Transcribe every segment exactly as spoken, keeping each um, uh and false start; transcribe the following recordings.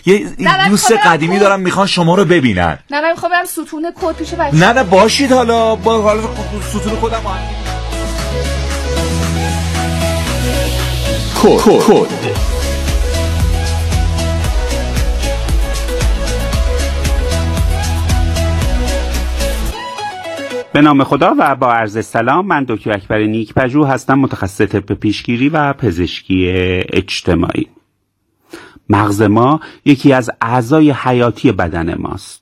یه دوست قدیمی دارم میخوان شما رو ببینن. نه من میخوام برم ستون کد پیش بچه. نه نه باشید حالا با حالا ستون خودم کد کد به نام خدا و با عرض سلام، من دکتر اکبر نیک‌پژوه هستم، متخصص طب پیشگیری و پزشکی اجتماعی. مغز ما یکی از اعضای حیاتی بدن ماست.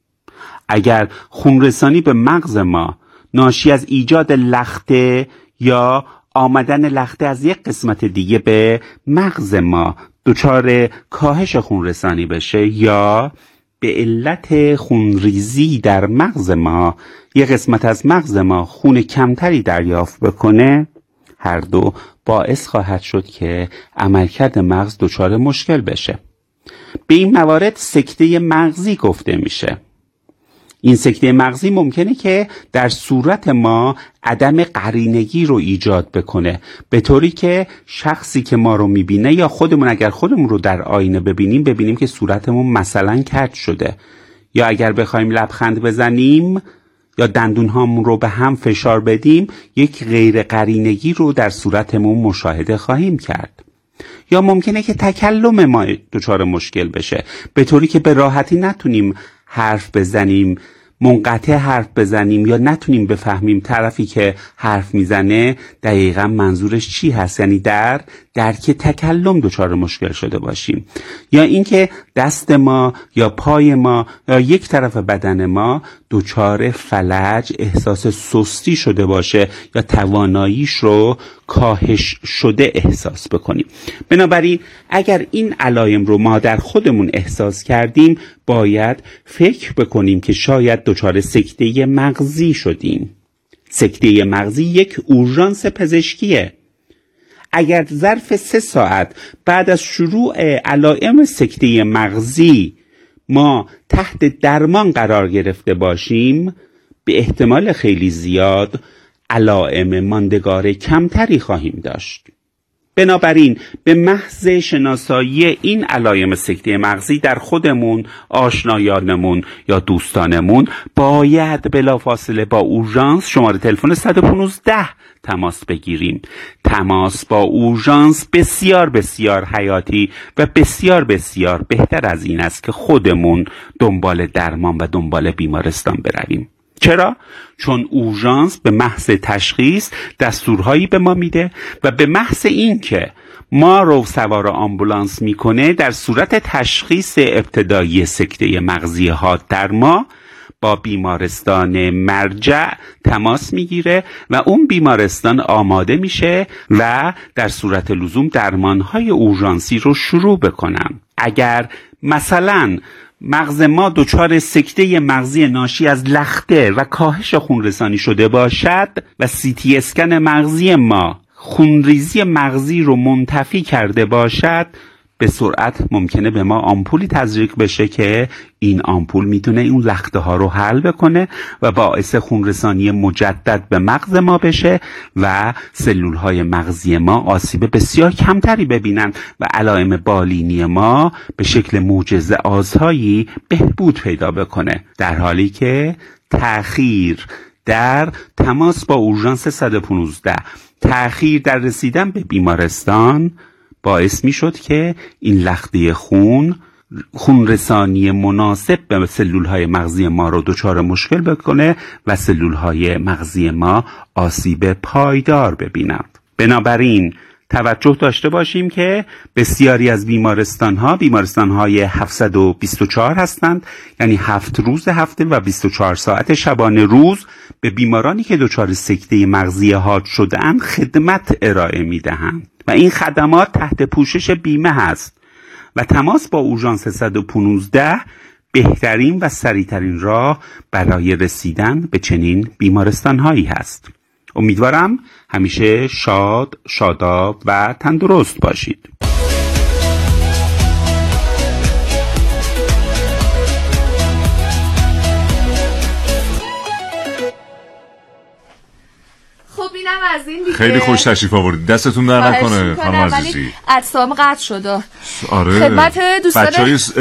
اگر خونرسانی به مغز ما ناشی از ایجاد لخته یا آمدن لخته از یک قسمت دیگه به مغز ما دچار کاهش خونرسانی بشه یا به علت خونریزی در مغز ما یک قسمت از مغز ما خون کمتری دریافت بکنه، هر دو باعث خواهد شد که عملکرد مغز دچار مشکل بشه. به این موارد سکته مغزی گفته میشه. این سکته مغزی ممکنه که در صورت ما عدم قرینگی رو ایجاد بکنه، به طوری که شخصی که ما رو میبینه یا خودمون اگر خودمون رو در آینه ببینیم ببینیم که صورتمون مثلا کج شده، یا اگر بخوایم لبخند بزنیم یا دندونهامون رو به هم فشار بدیم یک غیر قرینگی رو در صورتمون مشاهده خواهیم کرد. یا ممکنه که تکلم ما دچار مشکل بشه، به طوری که به راحتی نتونیم حرف بزنیم، منقطع حرف بزنیم یا نتونیم بفهمیم طرفی که حرف میزنه دقیقا منظورش چی هست، یعنی در درک تکلم دچار مشکل شده باشیم. یا اینکه دست ما یا پای ما یا یک طرف بدن ما دچار فلج، احساس سستی شده باشه یا تواناییش رو کاهش شده احساس بکنیم. بنابراین اگر این علایم رو ما در خودمون احساس کردیم باید فکر بکنیم که شاید دچار سکته مغزی شدیم. سکته مغزی یک اورژانس پزشکیه. اگر ظرف سه ساعت بعد از شروع علائم سکته مغزی ما تحت درمان قرار گرفته باشیم، به احتمال خیلی زیاد علائم ماندگار کمتری خواهیم داشت. بنابراین به محض شناسایی این علائم سکته مغزی در خودمون، آشنایانمون یا دوستانمون باید بلافاصله با اورژانس شماره تلفن صد و پانزده تماس بگیریم. تماس با اورژانس بسیار بسیار حیاتی و بسیار بسیار بهتر از این است که خودمون دنبال درمان و دنبال بیمارستان برویم. چرا؟ چون اورژانس به محض تشخیص دستورهایی به ما میده و به محض این که ما رو سوار آمبولانس میکنه در صورت تشخیص ابتدایی سکته مغزی ها در ما با بیمارستان مرجع تماس میگیره و اون بیمارستان آماده میشه و در صورت لزوم درمانهای اورژانسی رو شروع بکنن. اگر مثلا مغز ما دچار سکته مغزی ناشی از لخته و کاهش خونرسانی شده باشد و سی تی اسکن مغزی ما خونریزی مغزی رو منتفی کرده باشد، به سرعت ممکنه به ما آمپولی تزریق بشه که این آمپول میتونه این لخته ها رو حل بکنه و باعث خونرسانی مجدد به مغز ما بشه و سلول های مغزی ما آسیب بسیار کمتری ببینن و علائم بالینی ما به شکل معجزه آسایی بهبود پیدا بکنه، در حالی که تأخیر در تماس با اورژانس صد و پانزده، تأخیر در رسیدن به بیمارستان باعث می شد که این لخته خون خون رسانی مناسب به سلول های مغزی ما رو دچار مشکل بکنه و سلول های مغزی ما آسیب پایدار ببینند. بنابراین توجه داشته باشیم که بسیاری از بیمارستان ها بیمارستان های هفتصد و بیست و چهار هستند، یعنی هفت روز هفته و بیست و چهار ساعت شبانه روز به بیمارانی که دچار سکته مغزی حاد شده‌اند خدمت ارائه می‌دهند و این خدمات تحت پوشش بیمه هست و تماس با اورژانس صد و پانزده بهترین و سریعترین راه برای رسیدن به چنین بیمارستان هایی هست. امیدوارم همیشه شاد، شاداب و تندرست باشید. از این دیگه. خیلی خوش تشریف آوردید، دستتون در نکنه خانم عزیزی. اعصابم قطع شده. آره خدمت دوستان